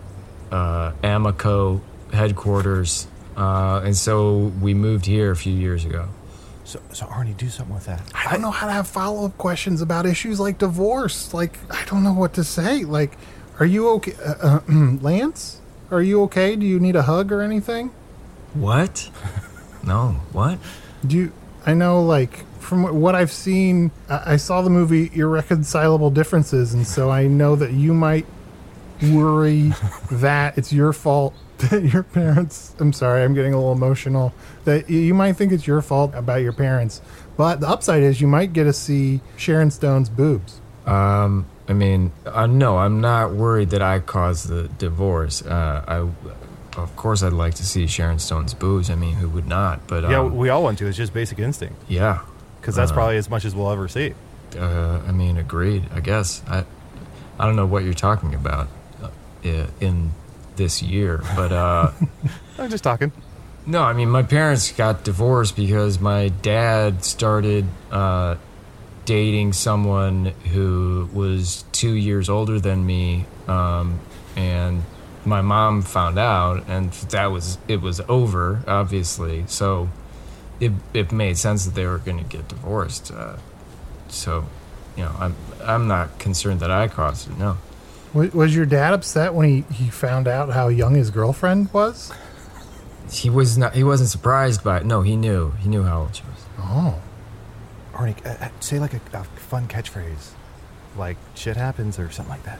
Amoco headquarters, and so we moved here a few years ago. So Arnie, do something with that. I don't know how to have follow-up questions about issues like divorce. Like, I don't know what to say. Like, are you okay? Lance, are you okay? Do you need a hug or anything? What? No. What? I know, like, from what I've seen, I saw the movie Irreconcilable Differences, and so I know that you might worry that it's your fault that your parents, I'm sorry, I'm getting a little emotional, that you might think it's your fault about your parents, but the upside is you might get to see Sharon Stone's boobs. I mean, no, I'm not worried that I caused the divorce. Of course, I'd like to see Sharon Stone's boobs. I mean, who would not? But Yeah, we all want to. It's just basic instinct. yeah, Because that's probably as much as we'll ever see. I mean, agreed. I guess I don't know what you're talking about in this year, but I'm just talking. no, I mean, my parents got divorced because my dad started dating someone who was 2 years older than me, and my mom found out, and it was over, obviously. So it made sense that they were going to get divorced. So, I'm not concerned that I caused it. No. Was your dad upset when he found out how young his girlfriend was? He was not. He wasn't surprised by it. No, he knew. He knew how old she was. Oh. Arnie, say like a fun catchphrase. Like, shit happens or something like that.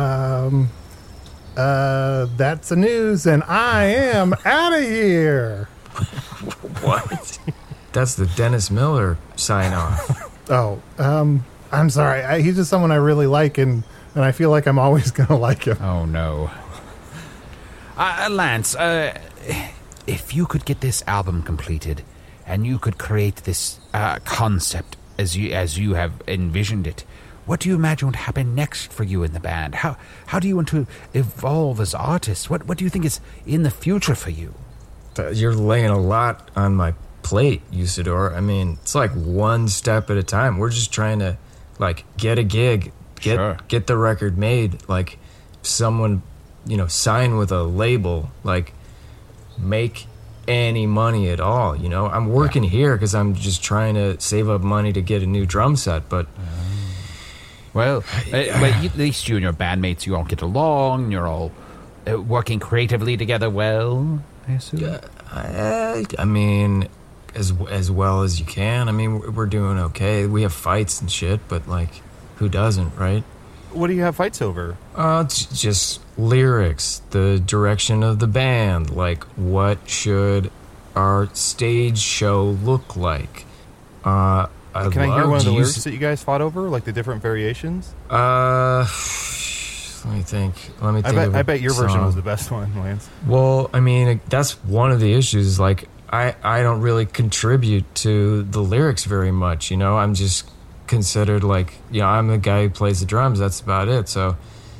That's the news, and I am out of here. What? That's the Dennis Miller sign off. Oh, I'm sorry. He's just someone I really like, and I feel like I'm always going to like him. Oh, no. Lance, if you could get this album completed, and you could create this concept as you have envisioned it, what do you imagine would happen next for you in the band? How do you want to evolve as artists? What do you think is in the future for you? You're laying a lot on my plate, Usador. I mean, it's like one step at a time. We're just trying to, like, get a gig, get the record made. Like, someone sign with a label, like make any money at all. I'm working here because I'm just trying to save up money to get a new drum set, but Well, at least you and your bandmates, you all get along. You're all working creatively together well, I assume. I mean, as well as you can. I mean, we're doing okay. We have fights and shit, but like, who doesn't, right? What do you have fights over? It's just lyrics, the direction of the band, like what should our stage show look like. Can I hear one of the lyrics that you guys fought over, like the different variations? Let me think. I bet your version was the best one, Lance. Well, I mean, that's one of the issues. Like, I don't really contribute to the lyrics very much. I'm just considered like, I'm the guy who plays the drums. That's about it. So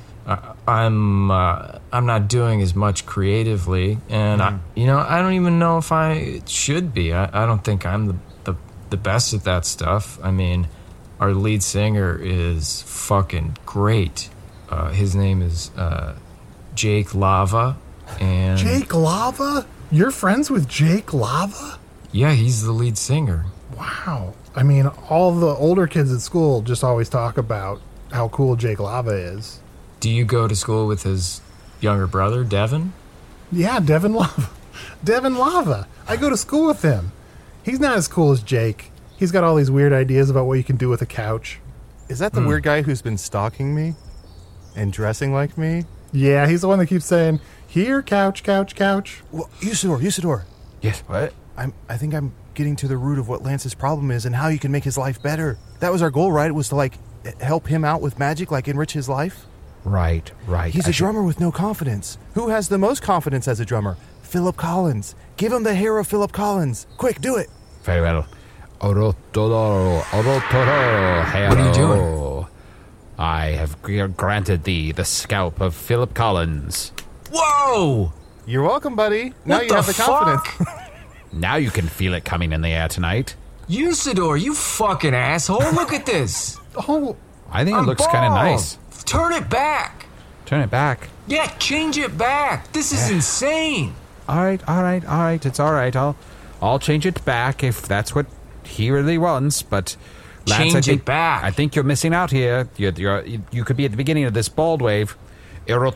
I'm not doing as much creatively, and I don't even know if I should be. I don't think I'm the best at that stuff. I mean, our lead singer is fucking great. His name is Jake Lava. And Jake Lava? You're friends with Jake Lava? Yeah, he's the lead singer. Wow. I mean, all the older kids at school just always talk about how cool Jake Lava is. Do you go to school with his younger brother, Devin? Yeah, Devin Lava. Devin Lava. I go to school with him. He's not as cool as Jake. He's got all these weird ideas about what you can do with a couch. Is that the weird guy who's been stalking me and dressing like me? Yeah, he's the one that keeps saying, "Here, couch, couch, couch." Well, Usador. Yes, what? I think I'm getting to the root of what Lance's problem is and how you can make his life better. That was our goal, right? It was to, like, help him out with magic, like enrich his life. Right. He's a drummer with no confidence. Who has the most confidence as a drummer? Philip Collins. Give him the hair of Philip Collins. Quick, do it. Very well. Orotoro, What are you doing? I have granted thee the scalp of Philip Collins. Whoa! You're welcome, buddy. Now What you have the confidence. Now you can feel it coming in the air tonight. Usador, you fucking asshole! Look at this. Oh, I think it looks kind of nice. Turn it back. Turn it back. Yeah, change it back. This is insane. All right. It's all right. I'll change it back if that's what he really wants. But Lance, Change it back. I think you're missing out here. You could be at the beginning of this bald wave. Oh,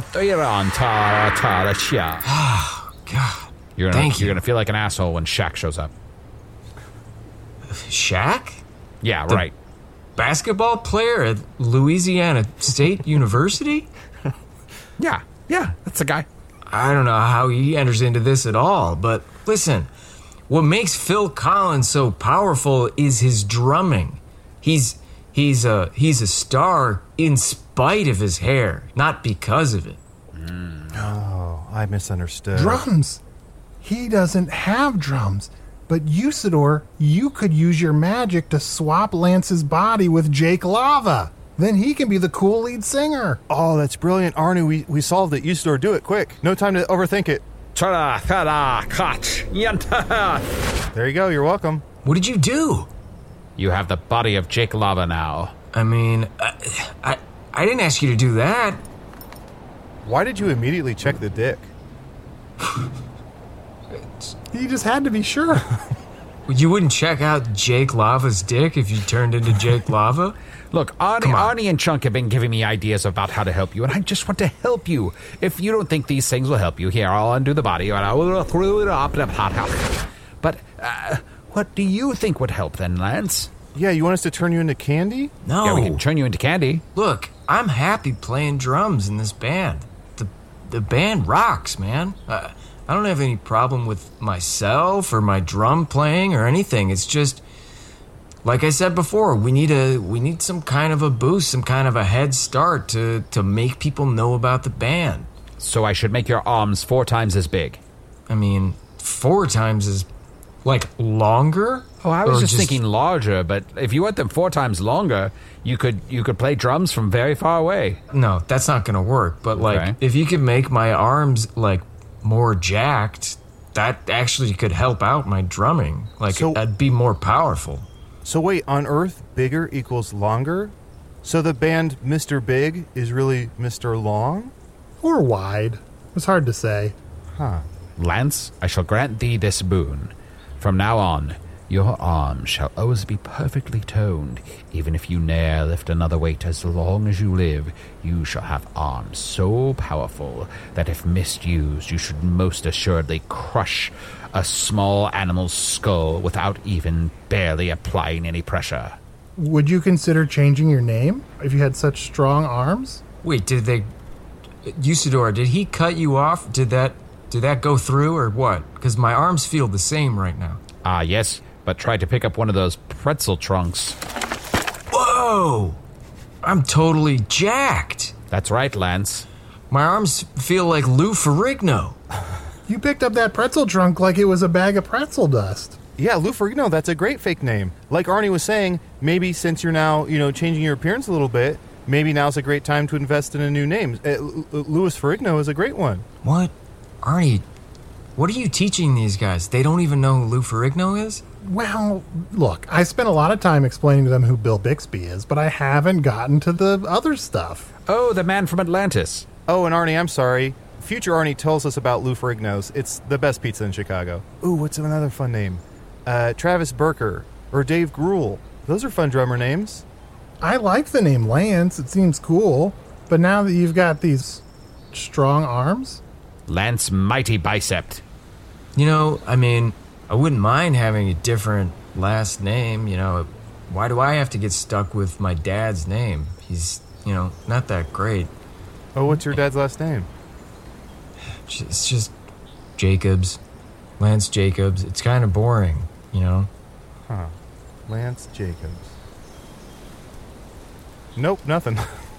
God. You're Thank you. gonna feel like an asshole when Shaq shows up. Shaq? Yeah, right. Basketball player at Louisiana State University? Yeah, that's the guy. I don't know how he enters into this at all, but listen, what makes Phil Collins so powerful is his drumming. He's a star in spite of his hair, not because of it. Oh, I misunderstood. drums. He doesn't have drums. But Usador, you could use your magic to swap Lance's body with Jake Lava. Then he can be the cool lead singer. Oh, that's brilliant. Arnie, we solved it. Usador, do it quick. No time to overthink it. There you go. You're welcome. What did you do? You have the body of Jake Lava now. I mean, I didn't ask you to do that. Why did you immediately check the dick? He just had to be sure. You wouldn't check out Jake Lava's dick if you turned into Jake Lava? Look, Arnie and Chunk have been giving me ideas about how to help you, and I just want to help you. If you don't think these things will help you, here, I'll undo the body, and I will throw it up. But what do you think would help then, Lance? Yeah, you want us to turn you into candy? No. Yeah, we can turn you into candy. Look, I'm happy playing drums in this band. The band rocks, man. I don't have any problem with myself or my drum playing or anything. It's just, like I said before, we need some kind of a boost, some kind of a head start to make people know about the band. So I should make your arms 4 times as big. I mean, 4 times is like longer? Oh, I was just thinking larger, but if you want them 4 times longer, you could play drums from very far away. No, that's not going to work. But like, Okay. if you could make my arms like more jacked, that actually could help out my drumming. Like, So- I'd be more powerful. So wait, on Earth, bigger equals longer? So the band Mr. Big is really Mr. Long? Or wide. It's hard to say. Lance, I shall grant thee this boon. From now on, your arms shall always be perfectly toned. Even if you ne'er lift another weight as long as you live, you shall have arms so powerful that if misused, you should most assuredly crush a small animal's skull without even barely applying any pressure. Would you consider changing your name if you had such strong arms? Wait, Usador, did he cut you off? Did that go through or what? Because my arms feel the same right now. Ah, yes, but try to pick up one of those pretzel trunks. Whoa! I'm totally jacked. That's right, Lance. My arms feel like Lou Ferrigno. You picked up that pretzel trunk like it was a bag of pretzel dust. Yeah, Lou Ferrigno, that's a great fake name. Like Arnie was saying, maybe since you're now, changing your appearance a little bit, maybe now's a great time to invest in a new name. Louis Ferrigno is a great one. What? Arnie, what are you teaching these guys? They don't even know who Lou Ferrigno is? Well, look, I spent a lot of time explaining to them who Bill Bixby is, but I haven't gotten to the other stuff. Oh, the man from Atlantis. Oh, and Arnie, I'm sorry. Future Arnie tells us about Lou Ferrigno's. It's the best pizza in Chicago. Ooh, what's another fun name? Travis Berker or Dave Grohl. Those are fun drummer names. I like the name Lance. It seems cool. But now that you've got these strong arms... Lance Mighty Bicep. I wouldn't mind having a different last name. Why do I have to get stuck with my dad's name? He's, not that great. Oh, what's your dad's last name? It's just Jacobs. Lance Jacobs. It's kind of boring, Huh. Lance Jacobs. Nope, nothing.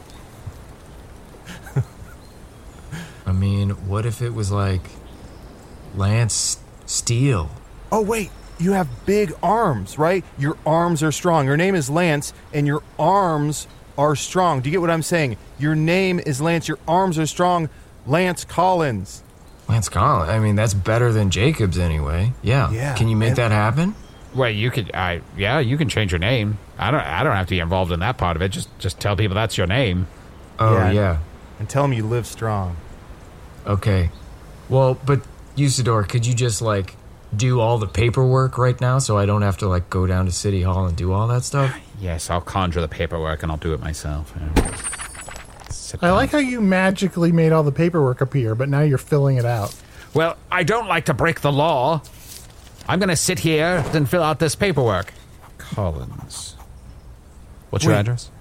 What if it was like Lance Steele? Oh, wait. You have big arms, right? Your arms are strong. Your name is Lance, and your arms are strong. Do you get what I'm saying? Your name is Lance. Your arms are strong. Lance Collins. Lance Collins? That's better than Jacobs anyway. Yeah. Can you make that happen? Well, you could. You can change your name. I don't have to be involved in that part of it. Just tell people that's your name. Oh, yeah. And tell them you live strong. Okay. Well, but Usador, could you just, do all the paperwork right now so I don't have to, go down to City Hall and do all that stuff? Yes, I'll conjure the paperwork and I'll do it myself. I like how you magically made all the paperwork appear, but now you're filling it out. Well, I don't like to break the law. I'm going to sit here and fill out this paperwork. Collins. What's your address?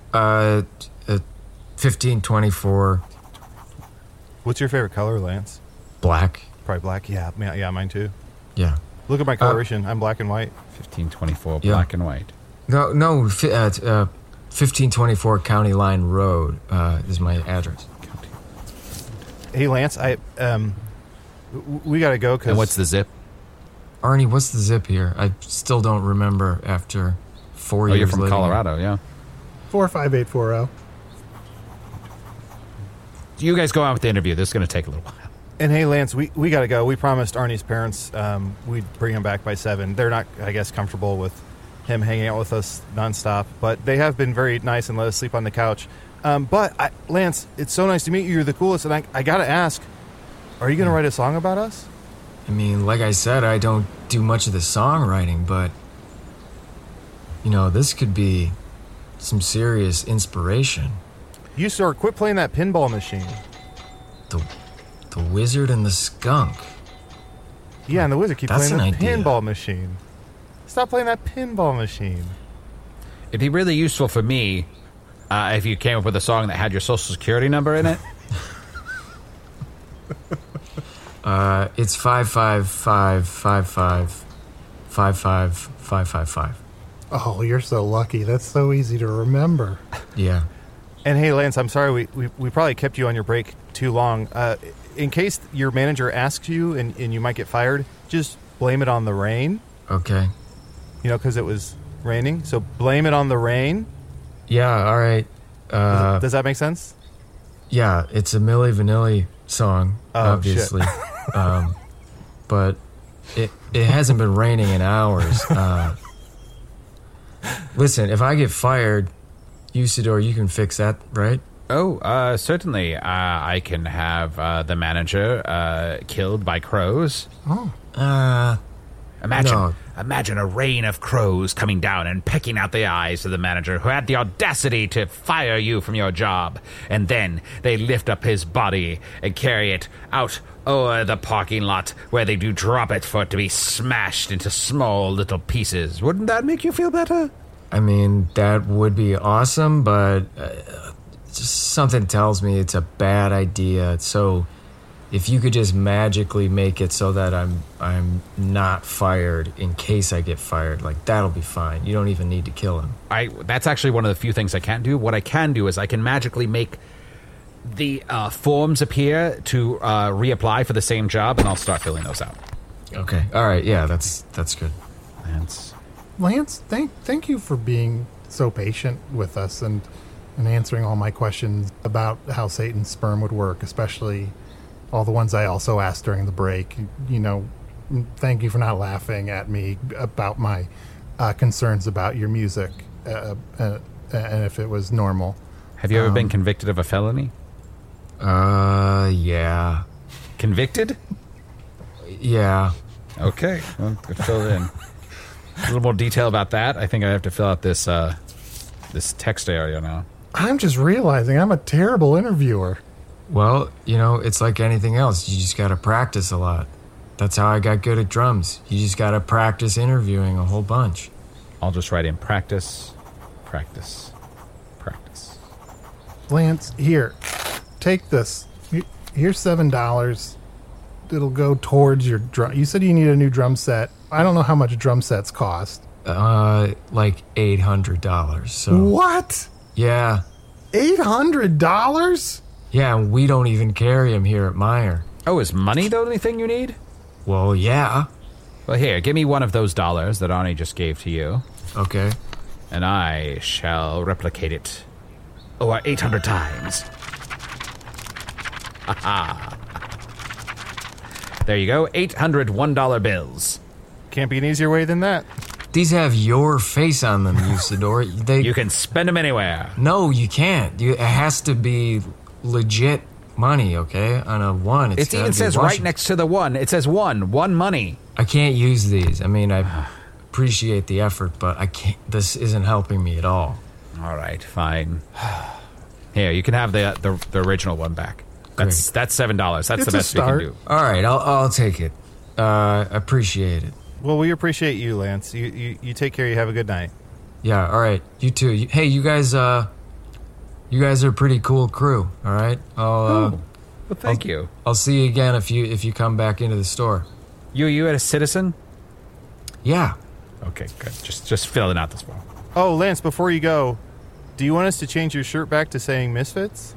1524. What's your favorite color, Lance? Black. Probably black. Yeah, mine too. Yeah. Look at my coloration. I'm black and white. 1524, black and white. No, 1524 County Line Road is my address. Hey, Lance, we got to go because... And what's the zip? Arnie, what's the zip here? I still don't remember after 4 years. Oh, you're from living Colorado, here. Yeah. 45840. You guys go on with the interview. This is going to take a little while. And hey, Lance, we got to go. We promised Arnie's parents we'd bring him back by 7. They're not, I guess, comfortable with him hanging out with us nonstop, but they have been very nice and let us sleep on the couch. Lance, it's so nice to meet you. You're the coolest, and I got to ask, are you going to write a song about us? Like I said, I don't do much of the songwriting, but, this could be some serious inspiration. You, sir, quit playing that pinball machine. The Wizard and the Skunk. Yeah, and the Wizard keeps playing an the pinball machine. Stop playing that pinball machine. It'd be really useful for me if you came up with a song that had your social security number in it. It's 555555555. Oh, you're so lucky. That's so easy to remember. Yeah. And hey, Lance, I'm sorry we probably kept you on your break too long. In case your manager asks you and you might get fired, just blame it on the rain. Okay. Because it was raining. So blame it on the rain. Yeah, all right. Does that make sense? Yeah, it's a Milli Vanilli song, obviously. But it hasn't been raining in hours. Listen, if I get fired, Usador, you can fix that, right? Oh, certainly. I can have the manager killed by crows. Oh. Imagine a rain of crows coming down and pecking out the eyes of the manager who had the audacity to fire you from your job. And then they lift up his body and carry it out over the parking lot where they do drop it for it to be smashed into small little pieces. Wouldn't that make you feel better? I mean, that would be awesome, but just something tells me it's a bad idea. So if you could just magically make it so that I'm not fired in case I get fired, like, that'll be fine. You don't even need to kill him. That's actually one of the few things I can't do. What I can do is I can magically make the forms appear to reapply for the same job, and I'll start filling those out. Okay. All right. Yeah, that's good. Lance, thank you for being so patient with us and answering all my questions about how Satan's sperm would work, especially all the ones I also asked during the break. You know, thank you for not laughing at me about my concerns about your music and if it was normal. Have you ever been convicted of a felony? Yeah. Convicted? Yeah. Okay, well, fill it in. A little more detail about that. I think I have to fill out this this text area now. I'm just realizing I'm a terrible interviewer. Well, you know, it's like anything else. You just got to practice a lot. That's how I got good at drums. You just got to practice interviewing a whole bunch. I'll just write in practice, practice, practice. Lance, here, take this. Here's $7. It'll go towards your drum. You said you need a new drum set. I don't know how much drum sets cost. Like $800. So what? Yeah. $800? Yeah, and we don't even carry them here at Meyer. Oh, is money the only thing you need? Well, yeah. Well, here, give me one of those dollars that Arnie just gave to you. Okay. And I shall replicate it over 800 times. Ha-ha. There you go, 800 $1 bills. Can't be an easier way than that. These have your face on them, Usador. You can spend them anywhere. No, you can't. It has to be legit money, okay? On a one, it even says right next to the one. It says one money. I can't use these. I mean, I appreciate the effort, but I can't. This isn't helping me at all. All right, fine. Here, you can have the original one back. That's $7. That's the best we can do. All right, I'll take it. Appreciate it. Well, we appreciate you, Lance. You take care. You have a good night. Yeah. All right. You too. Hey, you guys. You guys are a pretty cool crew. All right. Well, thank you. I'll see you again if you come back into the store. You a citizen? Yeah. Okay, good. Just filling out this form. Oh, Lance, before you go, do you want us to change your shirt back to saying Misfits?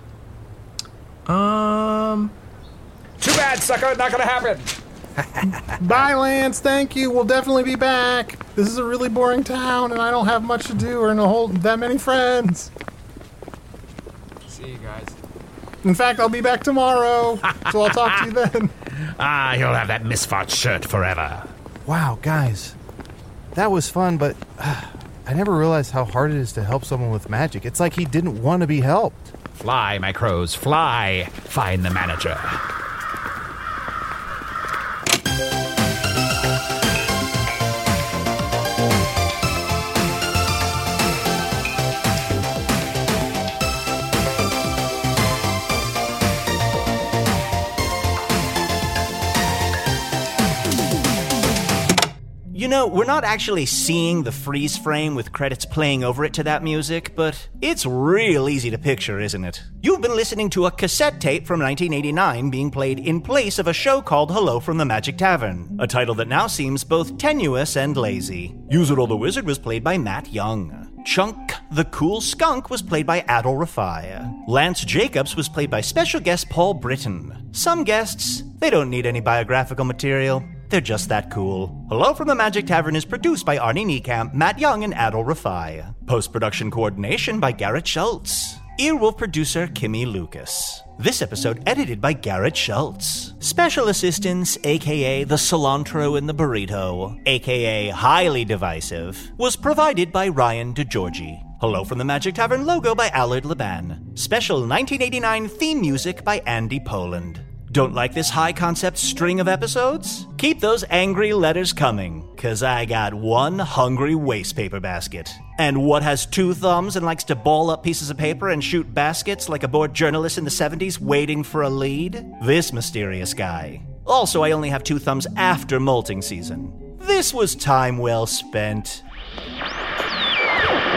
Too bad, sucker. Not gonna happen. Bye, Lance. Thank you. We'll definitely be back. This is a really boring town, and I don't have much to do or that many friends. See you guys. In fact, I'll be back tomorrow, so I'll talk to you then. You'll have that misfart shirt forever. Wow, guys. That was fun, but I never realized how hard it is to help someone with magic. It's like he didn't want to be helped. Fly, my crows, fly. Find the manager. You know, we're not actually seeing the freeze frame with credits playing over it to that music, but it's real easy to picture, isn't it? You've been listening to a cassette tape from 1989 being played in place of a show called Hello from the Magic Tavern, a title that now seems both tenuous and lazy. Yuzuru the Wizard was played by Matt Young. Chunk the Cool Skunk was played by Adol Rafai. Lance Jacobs was played by special guest Paul Britton. Some guests, they don't need any biographical material. They're just that cool. Hello from the Magic Tavern is produced by Arnie Niekamp, Matt Young, and Adol Rafai. Post-production coordination by Garrett Schultz. Earwolf producer Kimmy Lucas. This episode edited by Garrett Schultz. Special assistance, aka the cilantro in the burrito, aka highly divisive, was provided by Ryan DeGiorgi. Hello from the Magic Tavern logo by Allard Laban. Special 1989 theme music by Andy Poland. Don't like this high-concept string of episodes? Keep those angry letters coming, 'cause I got one hungry waste paper basket. And what has 2 thumbs and likes to ball up pieces of paper and shoot baskets like a bored journalist in the 70s waiting for a lead? This mysterious guy. Also, I only have 2 thumbs after molting season. This was time well spent.